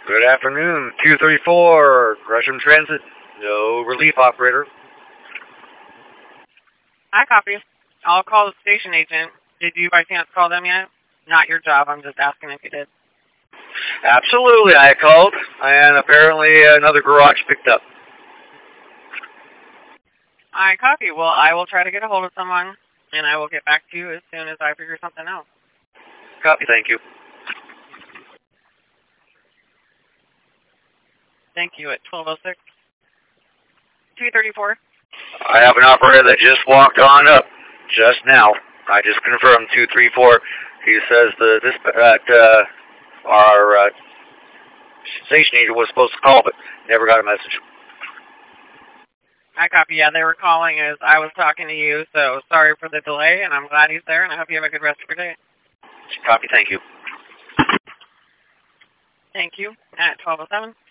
Good afternoon, 234, Gresham Transit. No relief operator. Hi, copy. I'll call the station agent. Did you by chance call them yet? Not your job, I'm just asking if you did. Absolutely, I called, and apparently another garage picked up. I copy. Well, I will try to get a hold of someone, and I will get back to you as soon as I figure something out. Copy, thank you. Thank you at 12:06. 234. I have an operator that just walked on up just now. I just confirmed 234. He says that our station agent was supposed to call, but never got a message. I copy. Yeah, they were calling as I was talking to you, so sorry for the delay, and I'm glad he's there, and I hope you have a good rest of your day. Copy, thank you. Thank you at 12:07.